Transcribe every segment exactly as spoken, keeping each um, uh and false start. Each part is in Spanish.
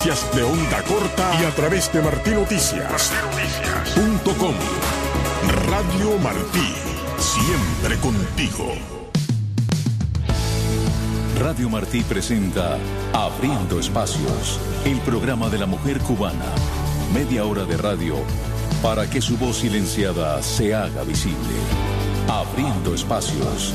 De onda corta y a través de Martí Noticias punto com. Radio Martí, siempre contigo. Radio Martí presenta Abriendo Espacios, el programa de la mujer cubana. Media hora de radio para que su voz silenciada se haga visible. Abriendo Espacios,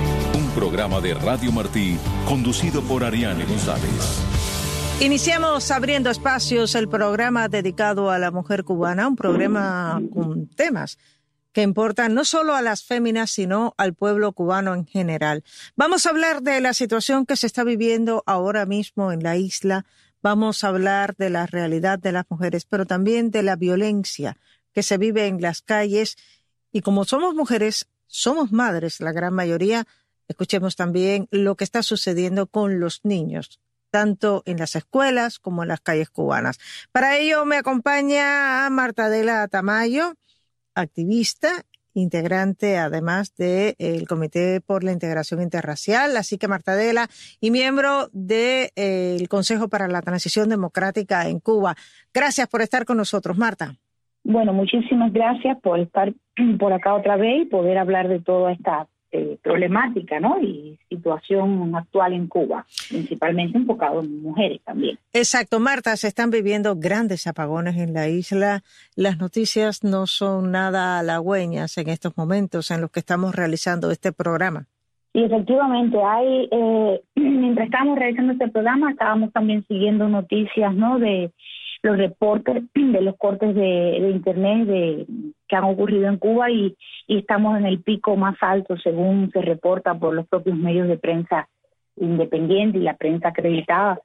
un programa de Radio Martí conducido por Ariane González. Iniciamos Abriendo Espacios, el programa dedicado a la mujer cubana, un programa con temas que importan no solo a las féminas, sino al pueblo cubano en general. Vamos a hablar de la situación que se está viviendo ahora mismo en la isla, vamos a hablar de la realidad de las mujeres, pero también de la violencia que se vive en las calles. Y como somos mujeres, somos madres, la gran mayoría, escuchemos también lo que está sucediendo con los niños, tanto en las escuelas como en las calles cubanas. Para ello me acompaña Marta Adela Tamayo, activista, integrante además del Comité por la Integración Interracial, así que Marta Adela, y miembro del eh, Consejo para la Transición Democrática en Cuba. Gracias por estar con nosotros, Marta. Bueno, muchísimas gracias por estar por acá otra vez y poder hablar de toda esta Eh, problemática, ¿no? Y situación actual en Cuba, principalmente enfocado en mujeres también. Exacto, Marta, se están viviendo grandes apagones en la isla. Las noticias no son nada halagüeñas en estos momentos en los que estamos realizando este programa. Y efectivamente, hay eh, mientras estábamos realizando este programa, estábamos también siguiendo noticias, ¿no? De los reportes de los cortes de, de internet de, que han ocurrido en Cuba y, y estamos en el pico más alto según se reporta por los propios medios de prensa independiente y la prensa acreditada,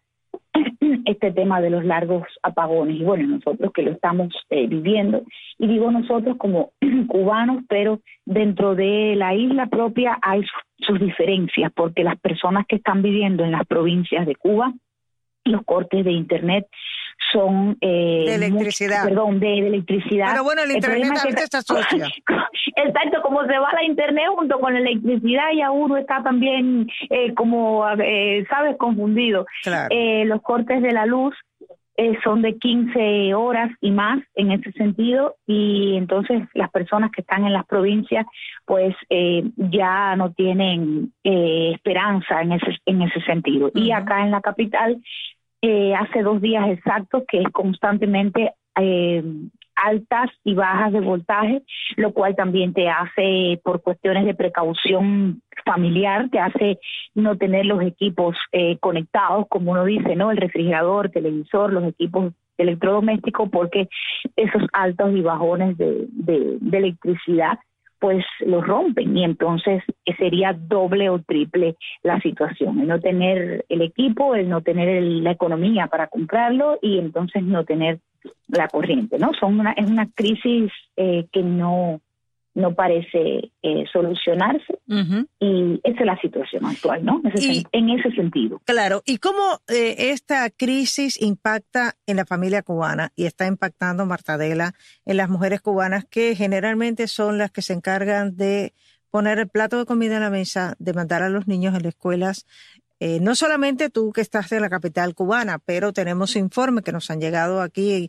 este tema de los largos apagones. Y bueno, nosotros que lo estamos eh, viviendo, y digo nosotros como cubanos, pero dentro de la isla propia hay sus, sus diferencias, porque las personas que están viviendo en las provincias de Cuba, los cortes de internet son eh, de electricidad, mucho, perdón, de, de electricidad. Pero bueno, el, el internet también está sucio. Exacto, como se va la internet junto con la electricidad, ya uno está también eh, como, eh, sabes, confundido. Claro. Eh, los cortes de la luz eh, son de quince horas y más en ese sentido, y entonces las personas que están en las provincias pues eh, ya no tienen eh, esperanza en ese, en ese sentido. Uh-huh. Y acá en la capital, Eh, hace dos días exactos que es constantemente eh, altas y bajas de voltaje, lo cual también te hace, por cuestiones de precaución familiar, te hace no tener los equipos eh, conectados, como uno dice, ¿no? El refrigerador, televisor, los equipos electrodomésticos, porque esos altos y bajones de, de, de electricidad pues los rompen, y entonces sería doble o triple la situación, el no tener el equipo, el no tener el, la economía para comprarlo, y entonces no tener la corriente, ¿no? Son una, es una crisis eh, que no no parece eh, solucionarse, uh-huh. Y esa es la situación actual, ¿no? Ese y, sen- en ese sentido. Claro, ¿y cómo eh, esta crisis impacta en la familia cubana y está impactando, Marta Adela, en las mujeres cubanas que generalmente son las que se encargan de poner el plato de comida en la mesa, de mandar a los niños a las escuelas? Eh, no solamente tú que estás en la capital cubana, pero tenemos informes que nos han llegado aquí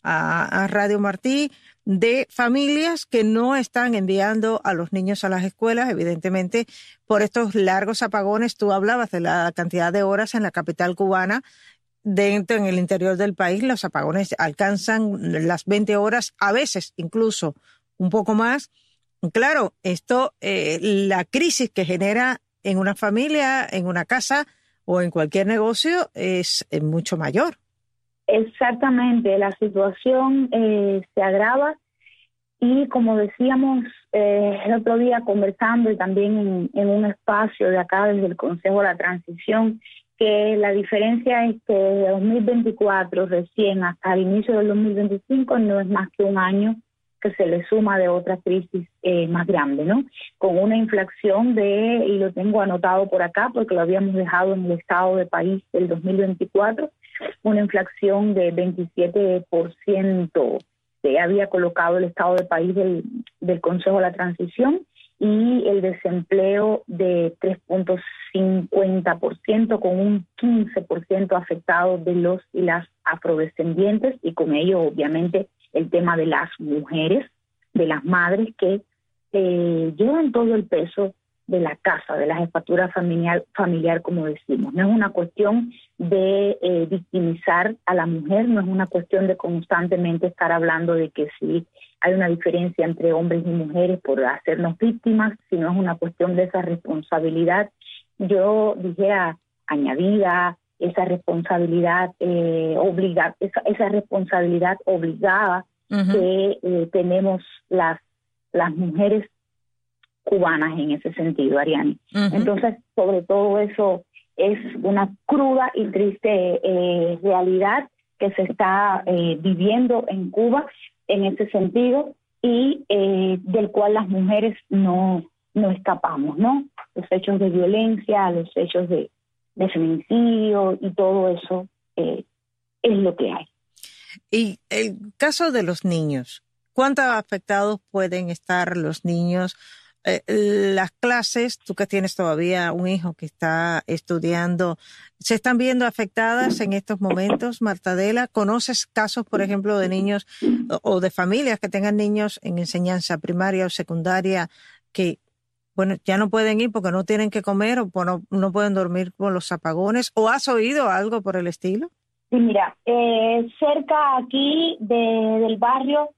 a, a Radio Martí de familias que no están enviando a los niños a las escuelas, evidentemente por estos largos apagones. Tú hablabas de la cantidad de horas en la capital cubana. Dentro, en el interior del país, los apagones alcanzan las veinte horas, a veces incluso un poco más. Claro, esto, eh, la crisis que genera en una familia, en una casa o en cualquier negocio es, es mucho mayor. Exactamente, la situación eh, se agrava, y como decíamos eh, el otro día conversando y también en, en un espacio de acá desde el Consejo de la Transición, que la diferencia es que de dos mil veinticuatro recién hasta el inicio del dos mil veinticinco no es más que un año que se le suma de otra crisis eh, más grande, ¿no? Con una inflación de, y lo tengo anotado por acá porque lo habíamos dejado en el estado de país del dos mil veinticuatro, una inflación de veintisiete por ciento que había colocado el estado de país del, del Consejo de la Transición, y el desempleo de tres punto cincuenta por ciento, con un quince por ciento afectado de los y las afrodescendientes, y con ello obviamente el tema de las mujeres, de las madres que eh, llevan todo el peso de la casa, de la jefatura familiar, familiar, como decimos. No es una cuestión de eh, victimizar a la mujer, no es una cuestión de constantemente estar hablando de que sí hay una diferencia entre hombres y mujeres por hacernos víctimas, sino es una cuestión de esa responsabilidad, yo dijera, añadida, esa responsabilidad eh, obliga, esa, esa responsabilidad obligada uh-huh. que eh, tenemos las, las mujeres cubanas en ese sentido, Ariani. Uh-huh. Entonces, sobre todo eso es una cruda y triste eh, realidad que se está eh, viviendo en Cuba en ese sentido y eh, del cual las mujeres no, no escapamos, ¿no? Los hechos de violencia, los hechos de, de feminicidio y todo eso eh, es lo que hay. Y el caso de los niños, ¿cuántos afectados pueden estar los niños? Eh, las clases, tú que tienes todavía un hijo que está estudiando, ¿se están viendo afectadas en estos momentos, Martadela? ¿Conoces casos, por ejemplo, de niños o, o de familias que tengan niños en enseñanza primaria o secundaria que, bueno, ya no pueden ir porque no tienen que comer o no, no pueden dormir por los apagones? ¿O has oído algo por el estilo? Sí, mira, eh, cerca aquí de, del barrio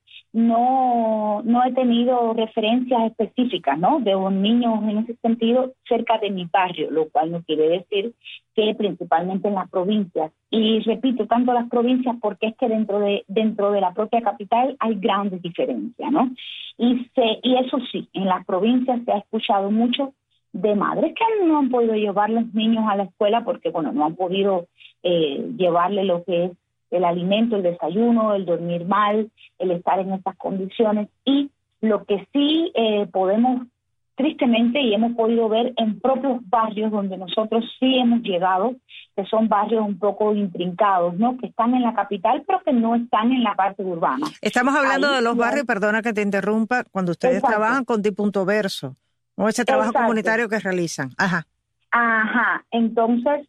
no no he tenido referencias específicas, ¿no? De un niño en ese sentido cerca de mi barrio, lo cual no quiere decir que principalmente en las provincias. Y repito, tanto las provincias porque es que dentro de dentro de la propia capital hay grandes diferencias, ¿no? Y se y eso sí, en las provincias se ha escuchado mucho de madres que no han podido llevar los niños a la escuela porque, bueno, no han podido eh, llevarle lo que es el alimento, el desayuno, el dormir mal, el estar en estas condiciones. Y lo que sí eh, podemos, tristemente, y hemos podido ver en propios barrios donde nosotros sí hemos llegado, que son barrios un poco intrincados, ¿no? Que están en la capital, pero que no están en la parte urbana. Estamos hablando Ahí, de los barrios, ya... perdona que te interrumpa, cuando ustedes Exacto. trabajan con Punto Verso, o ese trabajo Exacto. comunitario que realizan. Ajá. Ajá. Entonces,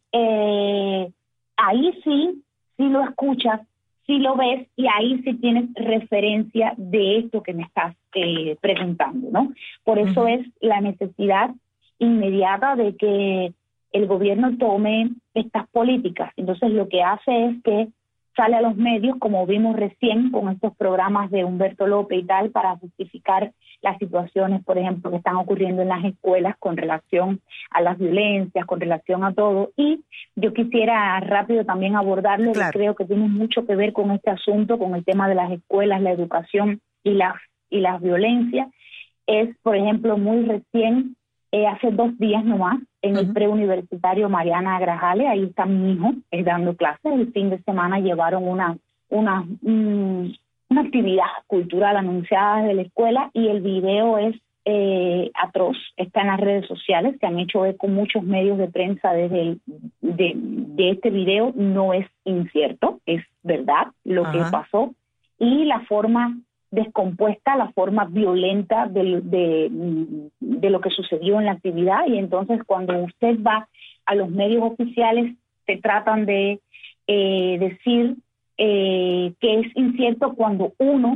eh, ahí sí, sí lo escuchas, sí lo ves y ahí sí tienes referencia de esto que me estás eh, preguntando, ¿no? Por eso uh-huh. es la necesidad inmediata de que el gobierno tome estas políticas. Entonces lo que hace es que sale a los medios, como vimos recién con estos programas de Humberto López y tal, para justificar las situaciones, por ejemplo, que están ocurriendo en las escuelas con relación a las violencias, con relación a todo. Y yo quisiera rápido también abordarlo, claro. que creo que tiene mucho que ver con este asunto, con el tema de las escuelas, la educación y las y las violencias. Es, por ejemplo, muy recién, eh, hace dos días nomás, en uh-huh. el preuniversitario Mariana Grajales, ahí está mi hijo, es dando clases. El fin de semana llevaron una una um, una actividad cultural anunciada desde la escuela y el video es eh, atroz, está en las redes sociales, se han hecho eco muchos medios de prensa desde el, de, de este video, no es incierto, es verdad lo Ajá. que pasó, y la forma descompuesta, la forma violenta de, de, de lo que sucedió en la actividad. Y entonces cuando usted va a los medios oficiales se tratan de eh, decir eh, que es incierto cuando uno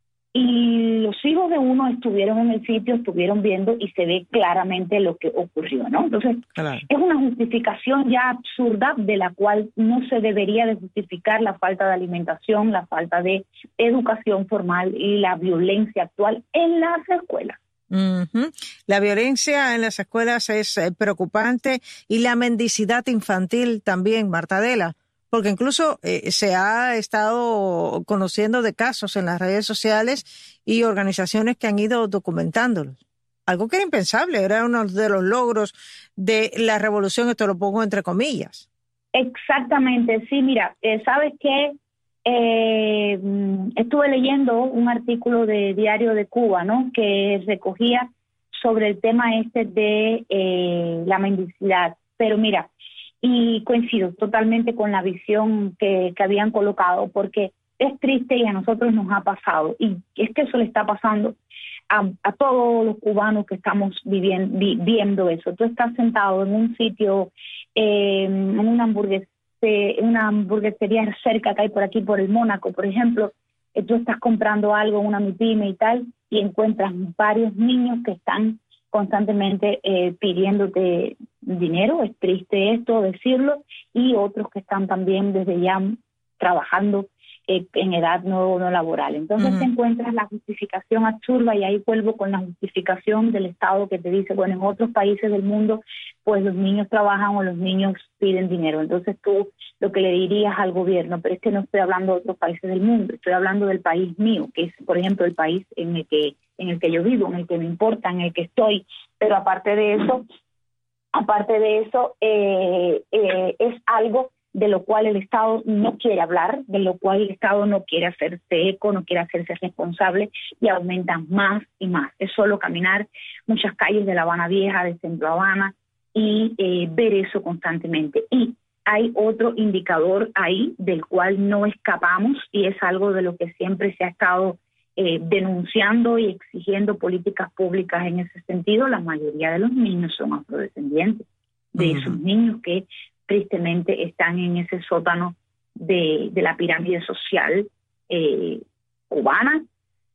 y los hijos de uno estuvieron en el sitio, estuvieron viendo y se ve claramente lo que ocurrió, ¿no? Entonces, claro. es una justificación ya absurda de la cual no se debería de justificar la falta de alimentación, la falta de educación formal y la violencia actual en las escuelas. Uh-huh. La violencia en las escuelas es eh, preocupante y la mendicidad infantil también, Martadela. Porque incluso eh, se ha estado conociendo de casos en las redes sociales y organizaciones que han ido documentándolos. Algo que era impensable, era uno de los logros de la revolución, esto lo pongo entre comillas. Exactamente, sí, mira, eh, ¿sabes qué? Eh, estuve leyendo un artículo de Diario de Cuba, ¿no? Que recogía sobre el tema este de eh, la mendicidad. Pero mira, y coincido totalmente con la visión que, que habían colocado, porque es triste y a nosotros nos ha pasado, y es que eso le está pasando a, a todos los cubanos que estamos viviendo, vi, viendo eso. Tú estás sentado en un sitio, eh, en una hamburguesa, una hamburguesería cerca que hay por aquí, por el Mónaco, por ejemplo, eh, tú estás comprando algo, una mipime y tal, y encuentras varios niños que están constantemente eh, pidiéndote dinero. Es triste esto, decirlo, y otros que están también desde ya trabajando eh, en edad no, no laboral. Entonces uh-huh. te encuentras la justificación absurda, y ahí vuelvo con la justificación del Estado que te dice, bueno, en otros países del mundo pues los niños trabajan o los niños piden dinero. Entonces tú lo que le dirías al gobierno, pero es que no estoy hablando de otros países del mundo, estoy hablando del país mío, que es, por ejemplo, el país en el que en el que yo vivo, en el que me importa, en el que estoy. Pero aparte de eso, aparte de eso, eh, eh, es algo de lo cual el Estado no quiere hablar, de lo cual el Estado no quiere hacerse eco, no quiere hacerse responsable, y aumentan más y más. Es solo caminar muchas calles de La Habana Vieja, de Centro Habana, y eh, ver eso constantemente. Y hay otro indicador ahí del cual no escapamos, y es algo de lo que siempre se ha estado eh, denunciando y exigiendo políticas públicas en ese sentido. La mayoría de los niños son afrodescendientes, de uh-huh. esos niños que tristemente están en ese sótano de, de la pirámide social eh, cubana,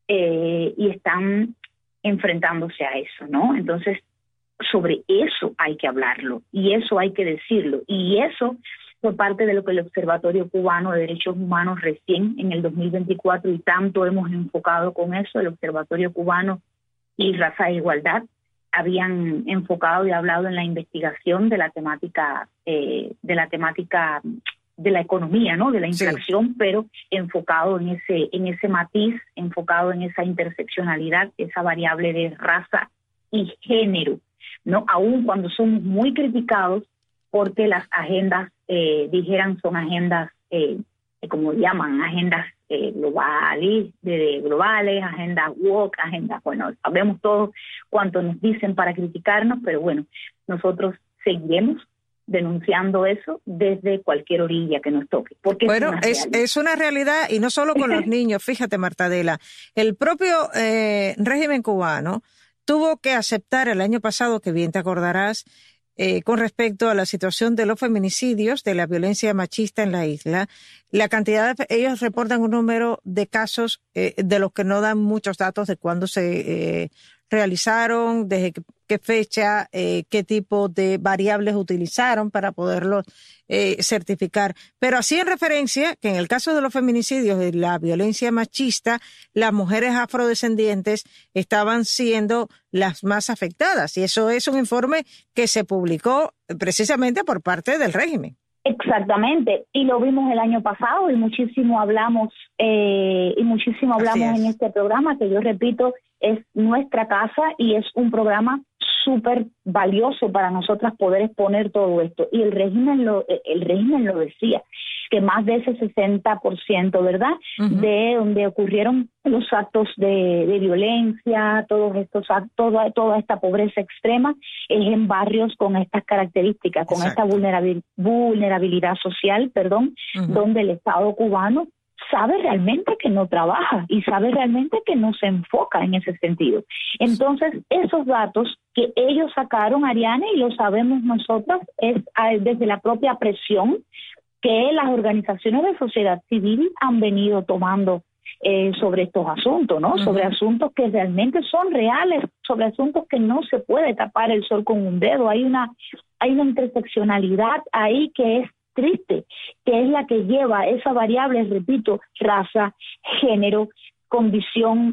eh, y están enfrentándose a eso, ¿no? Entonces, sobre eso hay que hablarlo, y eso hay que decirlo, y eso fue parte de lo que el Observatorio Cubano de Derechos Humanos recién en el dos mil veinticuatro, y tanto hemos enfocado con eso, el Observatorio Cubano y Raza e Igualdad, habían enfocado y hablado en la investigación de la temática eh, de la temática de la economía, ¿no? De la inflación, sí. pero enfocado en ese en ese matiz, enfocado en esa interseccionalidad, esa variable de raza y género, ¿no? Aun cuando somos muy criticados porque las agendas, eh, dijeran, son agendas, eh, como llaman, agendas eh, globales, de globales, agendas woke, agendas, bueno, sabemos todos cuánto nos dicen para criticarnos, pero bueno, nosotros seguiremos denunciando eso desde cualquier orilla que nos toque. Porque bueno, es una, es, es una realidad, y no solo con los niños. Fíjate, Marta Adela, el propio eh, régimen cubano tuvo que aceptar el año pasado, que bien te acordarás, eh, con respecto a la situación de los feminicidios, de la violencia machista en la isla, la cantidad de, ellos reportan un número de casos eh, de los que no dan muchos datos de cuándo se eh, realizaron, desde qué, qué fecha, eh, qué tipo de variables utilizaron para poderlos eh, certificar. Pero así en referencia que en el caso de los feminicidios y la violencia machista, las mujeres afrodescendientes estaban siendo las más afectadas. Y eso es un informe que se publicó precisamente por parte del régimen. Exactamente, y lo vimos el año pasado, y muchísimo hablamos eh, y muchísimo hablamos en este programa, que yo repito, es nuestra casa y es un programa súper valioso para nosotras poder exponer todo esto. Y el régimen lo el régimen lo decía, que más de ese sesenta por ciento, ¿verdad?, uh-huh. de donde ocurrieron los actos de, de violencia, todos estos actos, toda, toda esta pobreza extrema, es en barrios con estas características, con Exacto. esta vulnerabil, vulnerabilidad social, perdón, uh-huh. donde el Estado cubano sabe realmente que no trabaja y sabe realmente que no se enfoca en ese sentido. Entonces, esos datos que ellos sacaron, Ariane, y lo sabemos nosotras, es desde la propia presión que las organizaciones de sociedad civil han venido tomando eh, sobre estos asuntos, ¿no? Uh-huh. Sobre asuntos que realmente son reales, sobre asuntos que no se puede tapar el sol con un dedo. Hay una, hay una interseccionalidad ahí que es triste, que es la que lleva esa variable, repito, raza, género, condición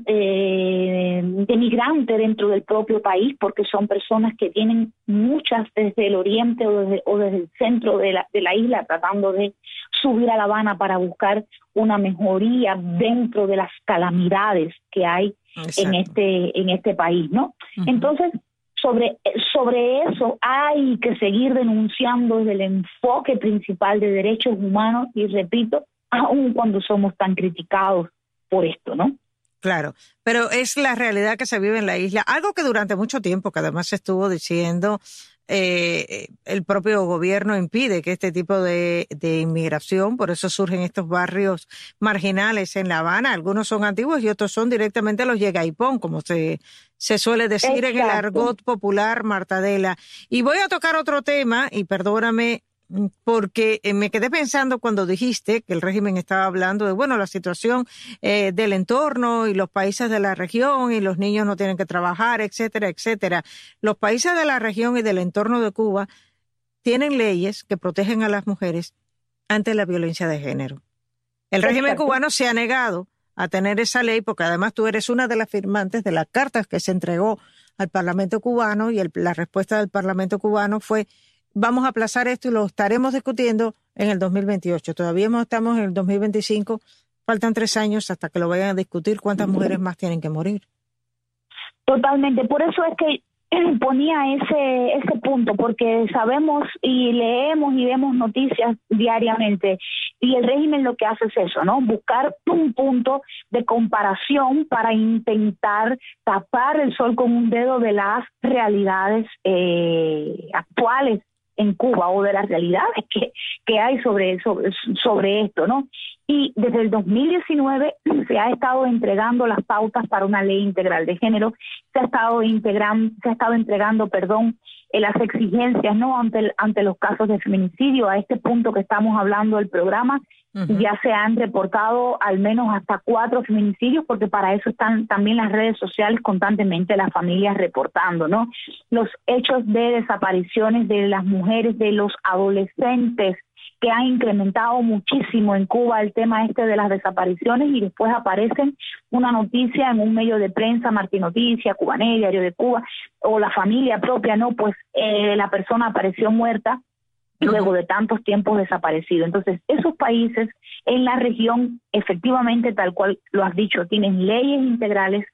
eh, de migrante dentro del propio país, porque son personas que vienen muchas desde el oriente o desde, o desde el centro de la, de la isla, tratando de subir a La Habana para buscar una mejoría dentro de las calamidades que hay Exacto. en este en este país, ¿no? Uh-huh. Entonces, Sobre, sobre eso hay que seguir denunciando desde el enfoque principal de derechos humanos, y repito, aun cuando somos tan criticados por esto, ¿no? Claro, pero es la realidad que se vive en la isla, algo que durante mucho tiempo, que además se estuvo diciendo eh, el propio gobierno impide que este tipo de, de inmigración, por eso surgen estos barrios marginales en La Habana. Algunos son antiguos y otros son directamente los Yegaipón, como se, se suele decir Exacto. en el argot popular, Marta Adela. Y voy a tocar otro tema, y perdóname, porque me quedé pensando cuando dijiste que el régimen estaba hablando de, bueno, la situación eh, del entorno y los países de la región y los niños no tienen que trabajar, etcétera, etcétera. Los países de la región y del entorno de Cuba tienen leyes que protegen a las mujeres ante la violencia de género. El régimen Exacto. cubano se ha negado a tener esa ley porque además tú eres una de las firmantes de las cartas que se entregó al Parlamento cubano y el, la respuesta del Parlamento cubano fue: vamos a aplazar esto y lo estaremos discutiendo en el dos mil veintiocho. Todavía estamos en el dos mil veinticinco. Faltan tres años hasta que lo vayan a discutir. ¿Cuántas mujeres más tienen que morir? Totalmente. Por eso es que ponía ese ese punto, porque sabemos y leemos y vemos noticias diariamente, y el régimen lo que hace es eso, ¿no? Buscar un punto de comparación para intentar tapar el sol con un dedo de las realidades eh, actuales en Cuba, o de las realidades que, que hay sobre, sobre, sobre esto, ¿no? Y desde el dos mil diecinueve se ha estado entregando las pautas para una ley integral de género, se ha estado integrando, se ha estado entregando, perdón, eh, las exigencias, ¿no? Ante el, ante los casos de feminicidio. A este punto que estamos hablando del programa, uh-huh. ya se han reportado al menos hasta cuatro feminicidios, porque para eso están también las redes sociales constantemente, las familias reportando, ¿no? Los hechos de desapariciones de las mujeres, de los adolescentes, que han incrementado muchísimo en Cuba el tema este de las desapariciones, y después aparecen una noticia en un medio de prensa, Martín Noticias, Cubanet, Diario de Cuba, o la familia propia, ¿no? Pues eh, la persona apareció muerta luego de tantos tiempos desaparecido. Entonces, esos países en la región, efectivamente, tal cual lo has dicho, tienen leyes integrales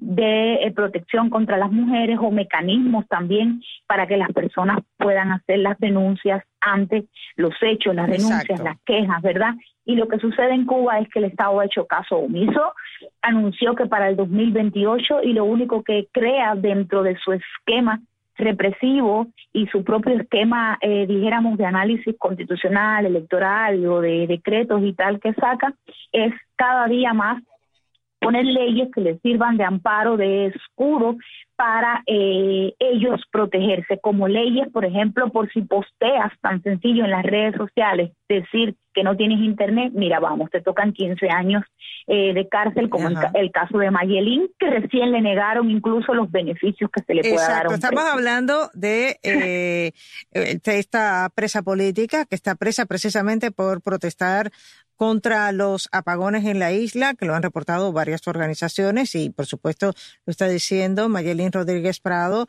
de eh, protección contra las mujeres, o mecanismos también para que las personas puedan hacer las denuncias ante los hechos, las denuncias, Exacto. las quejas, ¿verdad? Y lo que sucede en Cuba es que el Estado ha hecho caso omiso, anunció que para el dos mil veintiocho, y lo único que crea dentro de su esquema represivo y su propio esquema, eh, dijéramos, de análisis constitucional, electoral o de decretos y tal que saca, es cada día más poner leyes que les sirvan de amparo, de escudo para eh, ellos protegerse, como leyes, por ejemplo, por si posteas tan sencillo en las redes sociales, decir que no tienes internet, mira, vamos, te tocan quince años eh, de cárcel, como el, el caso de Mayelín, que recién le negaron incluso los beneficios que se le pueda Exacto. dar a un Estamos preso. hablando de, eh, de esta presa política, que está presa precisamente por protestar contra los apagones en la isla, que lo han reportado varias organizaciones, y por supuesto lo está diciendo Mayelín Rodríguez Prado.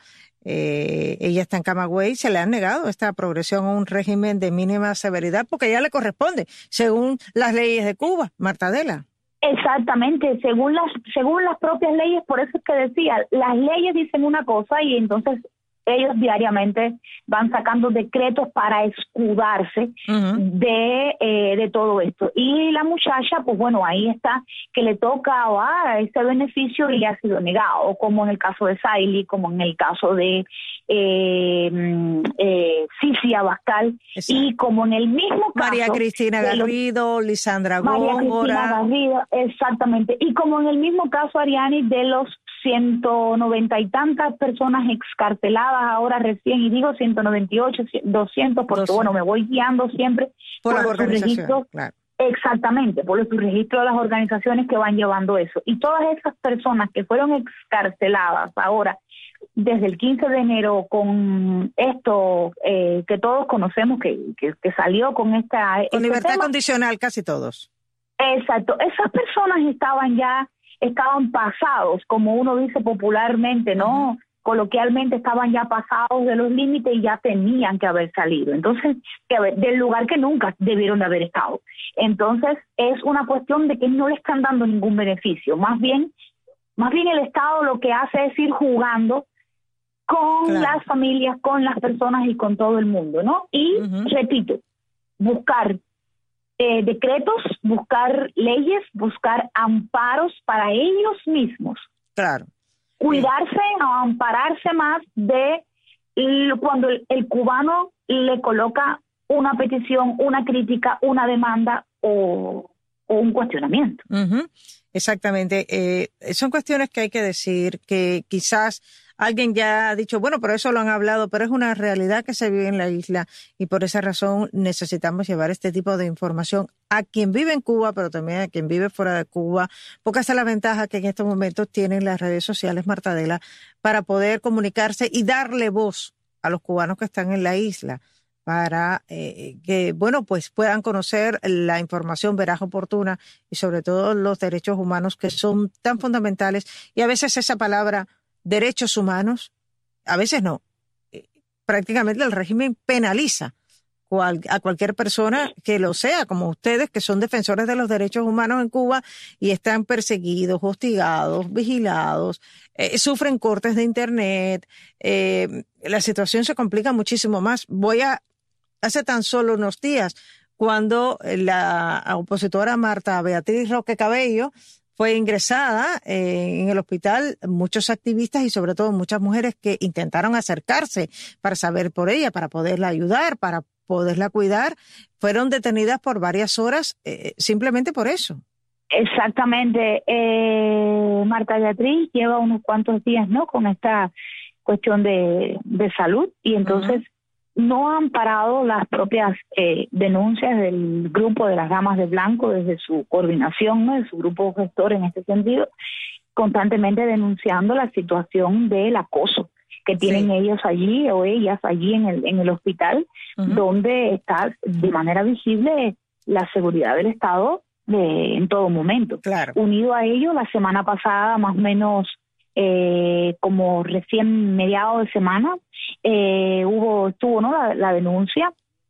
Eh, ella está en Camagüey, se le han negado esta progresión a un régimen de mínima severidad porque ya le corresponde, según las leyes de Cuba, Marta Adela. Exactamente, según las según las propias leyes. Por eso es que decía, las leyes dicen una cosa y entonces ellos diariamente van sacando decretos para escudarse uh-huh. de eh, de todo esto. Y la muchacha, pues bueno, ahí está, que le toca ah, ese beneficio y le ha sido negado, como en el caso de Saily, como en el caso de eh, eh, Cici Abascal, Exacto. y como en el mismo caso María Cristina Garrido, los, Lisandra Góngora. María Cristina Garrido, exactamente. Y como en el mismo caso, Ariani, de los ciento noventa y tantas personas excarceladas ahora recién, y digo ciento noventa y ocho, doscientos, porque doscientos. Bueno, me voy guiando siempre por, por los registros. Claro. Exactamente, por los registros de las organizaciones que van llevando eso. Y todas esas personas que fueron excarceladas ahora, desde el quince de enero, con esto eh, que todos conocemos, que, que, que salió con esta... Con este libertad tema. condicional, casi todos. Exacto, esas personas estaban ya, estaban pasados, como uno dice popularmente, ¿no? Uh-huh. Coloquialmente estaban ya pasados de los límites y ya tenían que haber salido. Entonces, que haber, del lugar que nunca debieron de haber estado. Entonces, es una cuestión de que no le están dando ningún beneficio. Más bien, más bien el Estado lo que hace es ir jugando con claro. las familias, con las personas y con todo el mundo, ¿no? Y, uh-huh. repito, buscar eh, decretos, buscar leyes, buscar amparos para ellos mismos. Claro. Cuidarse o ampararse más de cuando el, el cubano le coloca una petición, una crítica, una demanda o, o un cuestionamiento. Uh-huh. Exactamente. Eh, son cuestiones que hay que decir, que quizás alguien ya ha dicho, bueno, pero eso lo han hablado, pero es una realidad que se vive en la isla y por esa razón necesitamos llevar este tipo de información a quien vive en Cuba, pero también a quien vive fuera de Cuba, porque esa es la ventaja que en estos momentos tienen las redes sociales, Marta Adela, para poder comunicarse y darle voz a los cubanos que están en la isla, para eh, que, bueno, pues puedan conocer la información veraz, oportuna y sobre todo los derechos humanos que son tan fundamentales. Y a veces esa palabra derechos humanos, a veces no, eh, prácticamente el régimen penaliza cual, a cualquier persona que lo sea, como ustedes que son defensores de los derechos humanos en Cuba y están perseguidos, hostigados, vigilados, eh, sufren cortes de internet, eh, la situación se complica muchísimo más. Voy a Hace tan solo unos días, cuando la opositora Marta Beatriz Roque Cabello fue ingresada eh, en el hospital, muchos activistas y sobre todo muchas mujeres que intentaron acercarse para saber por ella, para poderla ayudar, para poderla cuidar, fueron detenidas por varias horas eh, simplemente por eso. Exactamente. Eh, Marta Beatriz lleva unos cuantos días, ¿no?, con esta cuestión de, de salud y entonces uh-huh. no han parado las propias eh, denuncias del grupo de las Damas de Blanco desde su coordinación, ¿no?, de su grupo gestor en este sentido, constantemente denunciando la situación del acoso que tienen sí. ellos allí o ellas allí en el en el hospital, uh-huh. donde está de manera visible la seguridad del Estado de, en todo momento. Claro. Unido a ello, la semana pasada, más o menos Eh, como recién mediados de semana eh, hubo estuvo no la, la denuncia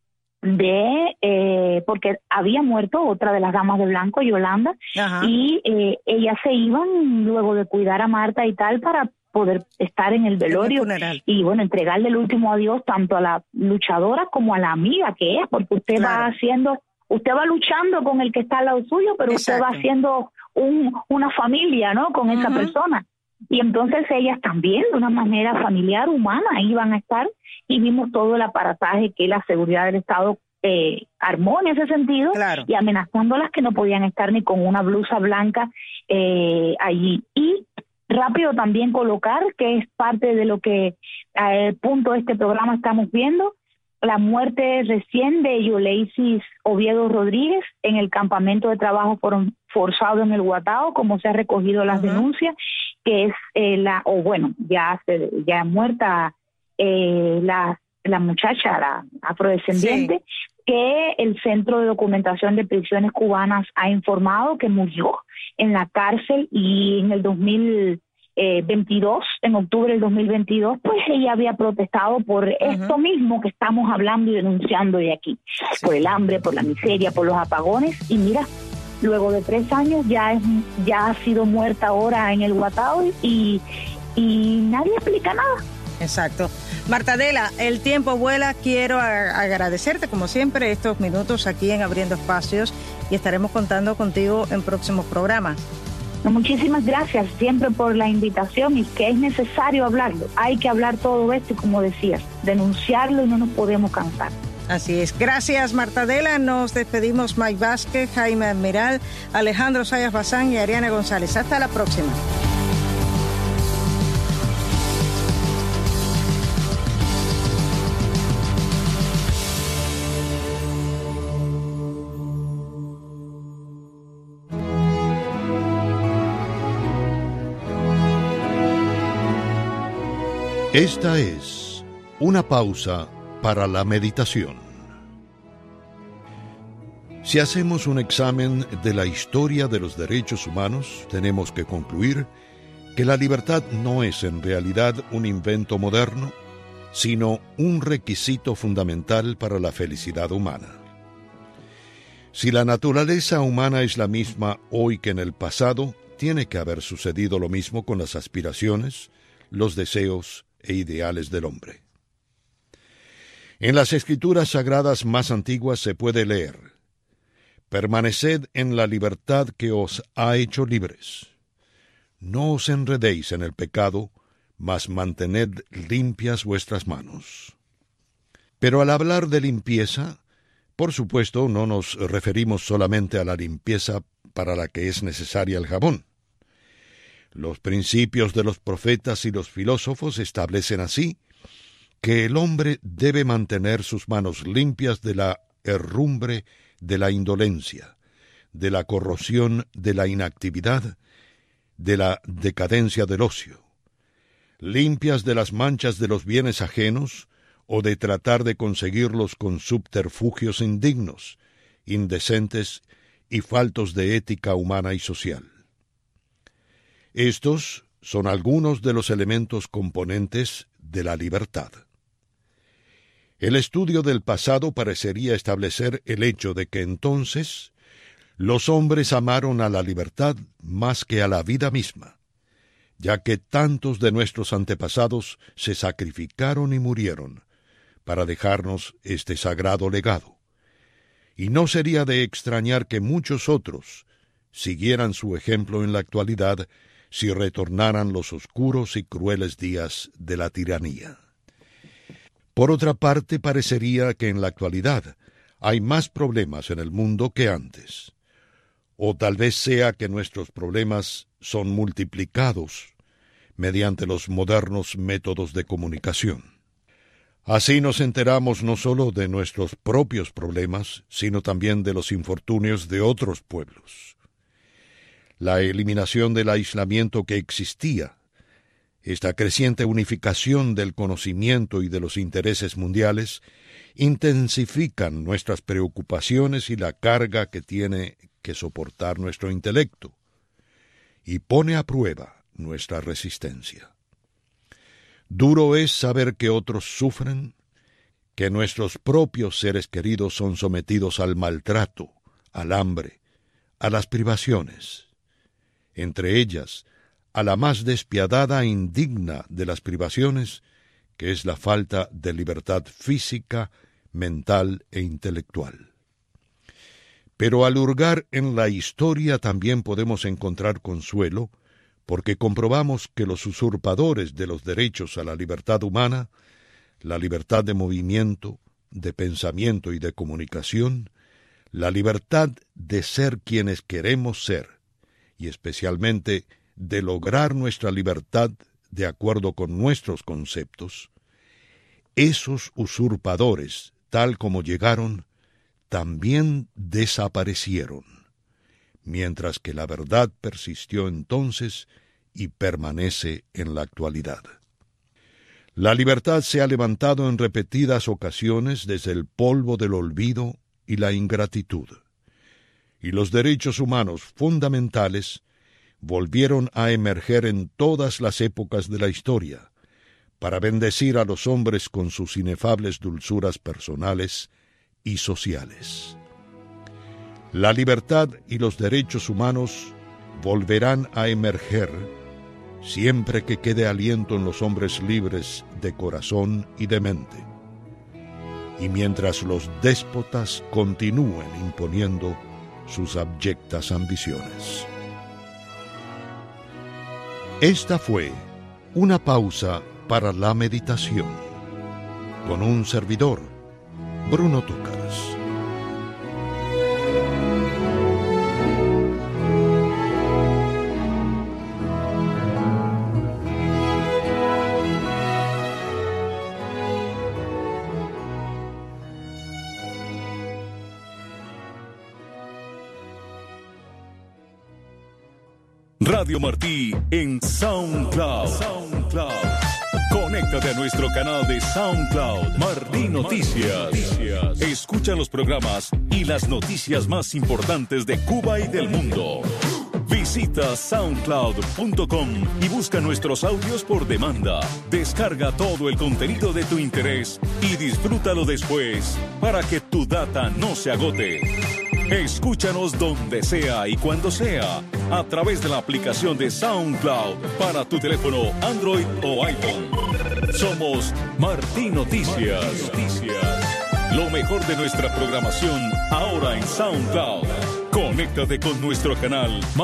de eh, porque había muerto otra de las damas de blanco, Yolanda, Ajá. y eh, ellas se iban luego de cuidar a Marta y tal para poder estar en el velorio y bueno, entregarle el último adiós tanto a la luchadora como a la amiga que es, porque usted claro. va haciendo usted va luchando con el que está al lado suyo, pero Exacto. usted va haciendo un, una familia, ¿no?, con uh-huh. esa persona. Y entonces ellas también, de una manera familiar, humana, iban a estar y vimos todo el aparataje que la seguridad del Estado eh, armó en ese sentido claro. y amenazándolas que no podían estar ni con una blusa blanca eh, allí. Y rápido también colocar, que es parte de lo que al eh, punto de este programa estamos viendo, la muerte recién de Yoleisis Oviedo Rodríguez en el campamento de trabajo for, forzado en el Guatao, como se ha recogido las uh-huh. denuncias, que es eh, la, o bueno, ya se, ya muerta eh, la, la muchacha, la afrodescendiente, sí. que el Centro de Documentación de Prisiones Cubanas ha informado que murió en la cárcel y en el dos mil veintidós, en octubre del dos mil veintidós, pues ella había protestado por uh-huh. esto mismo que estamos hablando y denunciando de aquí, sí. por el hambre, por la miseria, por los apagones, y mira, luego de tres años ya es, ya ha sido muerta ahora en el Guatao y, y nadie explica nada. Exacto. Marta Adela, el tiempo vuela, quiero a- agradecerte como siempre estos minutos aquí en Abriendo Espacios y estaremos contando contigo en próximos programas. Muchísimas gracias siempre por la invitación y que es necesario hablarlo. Hay que hablar todo esto y como decías, denunciarlo y no nos podemos cansar. Así es. Gracias, Marta Adela. Nos despedimos Mike Vázquez, Jaime Admiral, Alejandro Sayas Bazán y Ariana González. Hasta la próxima. Esta es una pausa para la meditación. Si hacemos un examen de la historia de los derechos humanos, tenemos que concluir que la libertad no es en realidad un invento moderno, sino un requisito fundamental para la felicidad humana. Si la naturaleza humana es la misma hoy que en el pasado, tiene que haber sucedido lo mismo con las aspiraciones, los deseos e ideales del hombre. En las escrituras sagradas más antiguas se puede leer: permaneced en la libertad que os ha hecho libres. No os enredéis en el pecado, mas mantened limpias vuestras manos. Pero al hablar de limpieza, por supuesto, no nos referimos solamente a la limpieza para la que es necesaria el jabón. Los principios de los profetas y los filósofos establecen así que el hombre debe mantener sus manos limpias de la herrumbre de la indolencia, de la corrosión de la inactividad, de la decadencia del ocio, limpias de las manchas de los bienes ajenos o de tratar de conseguirlos con subterfugios indignos, indecentes y faltos de ética humana y social. Estos son algunos de los elementos componentes de la libertad. El estudio del pasado parecería establecer el hecho de que entonces los hombres amaron a la libertad más que a la vida misma, ya que tantos de nuestros antepasados se sacrificaron y murieron para dejarnos este sagrado legado. Y no sería de extrañar que muchos otros siguieran su ejemplo en la actualidad si retornaran los oscuros y crueles días de la tiranía. Por otra parte, parecería que en la actualidad hay más problemas en el mundo que antes. O tal vez sea que nuestros problemas son multiplicados mediante los modernos métodos de comunicación. Así nos enteramos no solo de nuestros propios problemas, sino también de los infortunios de otros pueblos. La eliminación del aislamiento que existía, esta creciente unificación del conocimiento y de los intereses mundiales, intensifican nuestras preocupaciones y la carga que tiene que soportar nuestro intelecto, y pone a prueba nuestra resistencia. Duro es saber que otros sufren, que nuestros propios seres queridos son sometidos al maltrato, al hambre, a las privaciones. Entre ellas, a la más despiadada e indigna de las privaciones, que es la falta de libertad física, mental e intelectual. Pero al hurgar en la historia también podemos encontrar consuelo, porque comprobamos que los usurpadores de los derechos a la libertad humana, la libertad de movimiento, de pensamiento y de comunicación, la libertad de ser quienes queremos ser, y especialmente de lograr nuestra libertad de acuerdo con nuestros conceptos, esos usurpadores, tal como llegaron, también desaparecieron, mientras que la verdad persistió entonces y permanece en la actualidad. La libertad se ha levantado en repetidas ocasiones desde el polvo del olvido y la ingratitud, y los derechos humanos fundamentales volvieron a emerger en todas las épocas de la historia, para bendecir a los hombres con sus inefables dulzuras personales y sociales. La libertad y los derechos humanos volverán a emerger siempre que quede aliento en los hombres libres de corazón y de mente, y mientras los déspotas continúen imponiendo sus abyectas ambiciones. Esta fue una pausa para la meditación, con un servidor, Bruno Túcaras. Radio Martí en SoundCloud. SoundCloud. Conéctate a nuestro canal de SoundCloud, Martí Noticias. Escucha los programas y las noticias más importantes de Cuba y del mundo. Visita soundcloud punto com y busca nuestros audios por demanda. Descarga todo el contenido de tu interés y disfrútalo después para que tu data no se agote. Escúchanos donde sea y cuando sea a través de la aplicación de SoundCloud para tu teléfono Android o iPhone. Somos Martí Noticias. Lo mejor de nuestra programación ahora en SoundCloud. Conéctate con nuestro canal